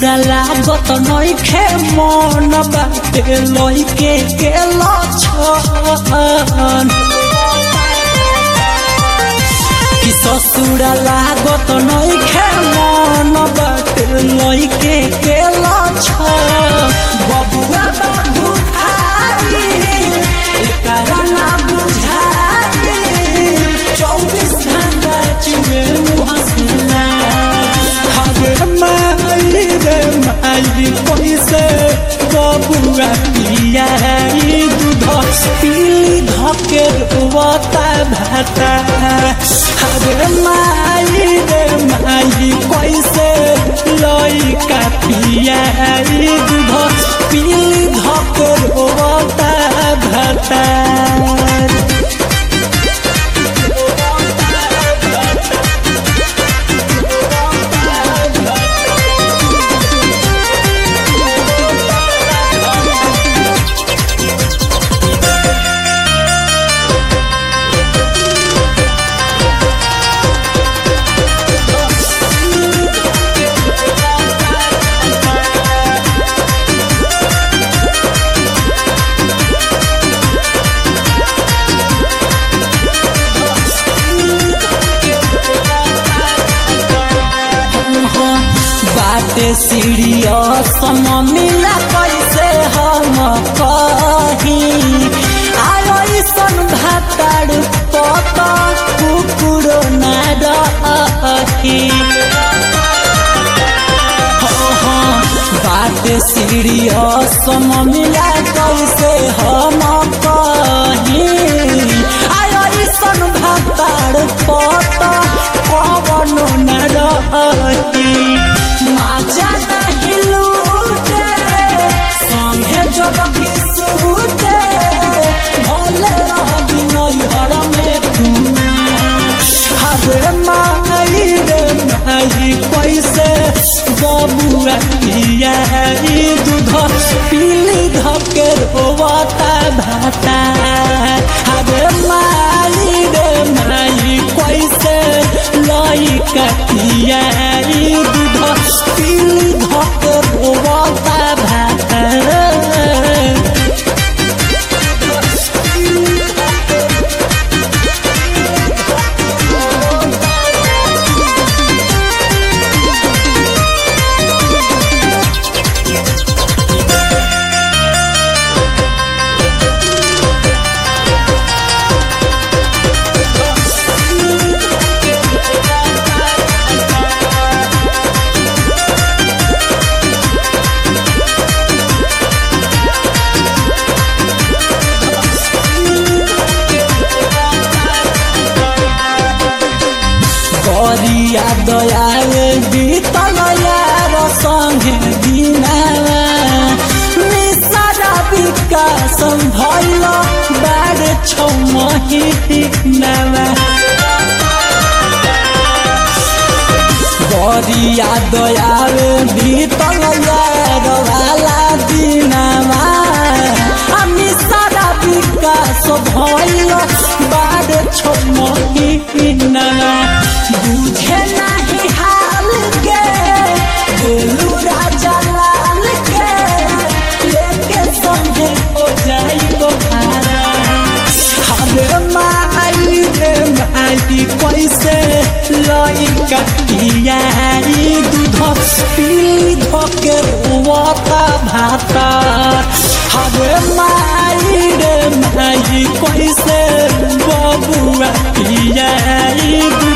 ससुरा लागत नइखे मन बाटे लइके गेला छन कि ससुरा लागत नइखे मन बाटे लइके गेला छन बबुआ बाबू खाई एकरा ना बुझाई 24 घंटा चुमे मुहसना माई पैसे बबुआ पियाई दूध पीली धके रोता भाता अरे माई रे माई पैसे लइका पियाई दूध पीली धके रोता भाता सीढ़िया मिला कैसे हम कही आसन भाताड़ पता कुकुरो न रही बात सीढ़िया मिला कैसे हम कही आसन भाताड़ पता कवनो न रही कैसे बबुआ पियाई दूध पीली धके रोता भाता अरे माई रे माई कैसे लइका पियाई दूध पीली धके रोता भाता करिया दयाले बीतल यार संगे दिनावा निसारा विकास भइल बारे 6 महिनावा करिया दयाले बीतल यार वाला दिनावा निसारा विकास भइल बारे 6 महिनावा बुझे नहीं हाल के बोलू राजा लाल के लेके संगे हो जाई तो भारा हरे माई रे माई कैसे लइका पियाई दूध पीली धके रोता भाता हरे माई रे माई कैसे बबुआ पियाई